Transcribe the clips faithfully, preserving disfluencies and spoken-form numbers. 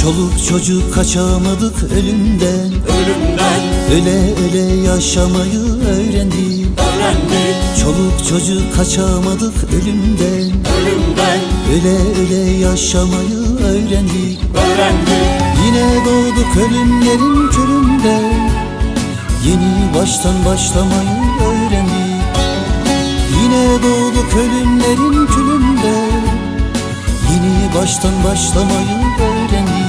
Çoluk çocuk kaçamadık ölümden, ölümden. Öle öle yaşamayı öğrendik, öğrendik. Çoluk çocuk kaçamadık ölümden, ölümden. Öle öle yaşamayı öğrendik, öğrendik. Yine doğduk ölümlerin köründe, yeni baştan başlamayı öğrendik. Yine doğduk ölümlerin külünde, yeni baştan başlamayı öğrendik.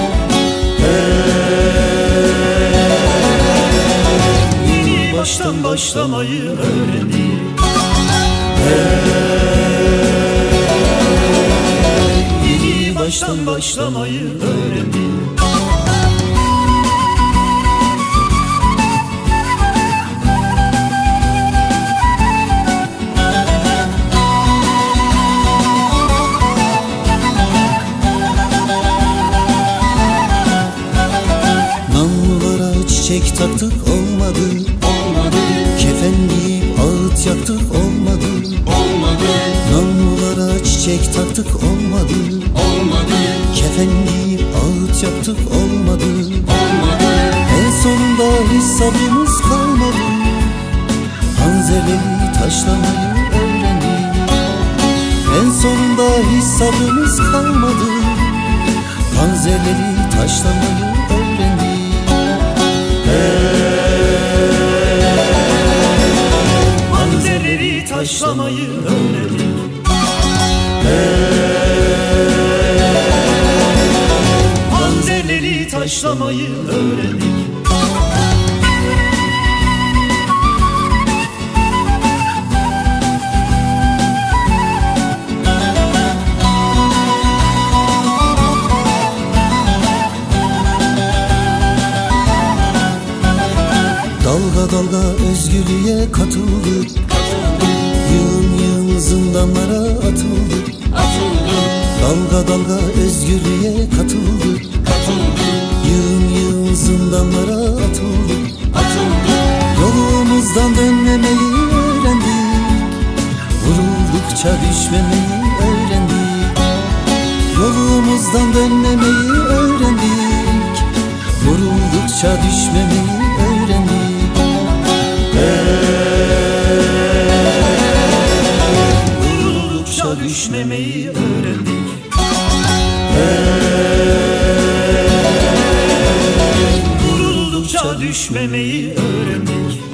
Yeni baştan başlamayı öğrendik. Yeni baştan başlamayı öğrendik. Çiçek taktık olmadı, olmadı. Kefen giyip ağıt yaktık olmadı, olmadı. Namlulara çiçek taktık olmadı, olmadı. Kefen giyip ağıt yaktık olmadı, olmadı. En sonunda hiç sabrımız kalmadı, panzerleri taşlamayı öğrendik. En sonunda hiç sabrımız kalmadı, panzerleri taşlamayı öğrendik. Panzerleri taşlamayı öğrendik. Panzerleri taşlamayı öğrendik. Dalga dalga özgürlüğe katıldık, yığın yığın zindanlara atıldık. Dalga dalga özgürlüğe katıldık, yığın yığın zindanlara atıldık. Yolumuzdan dönmemeyi öğrendik, vuruldukça düşmemeyi öğrendik. Yolumuzdan dönmemeyi öğrendik, vuruldukça düşmemeyi öğrendik. Vuruldukça düşmemeyi öğrendik. Vuruldukça düşmemeyi öğrendik.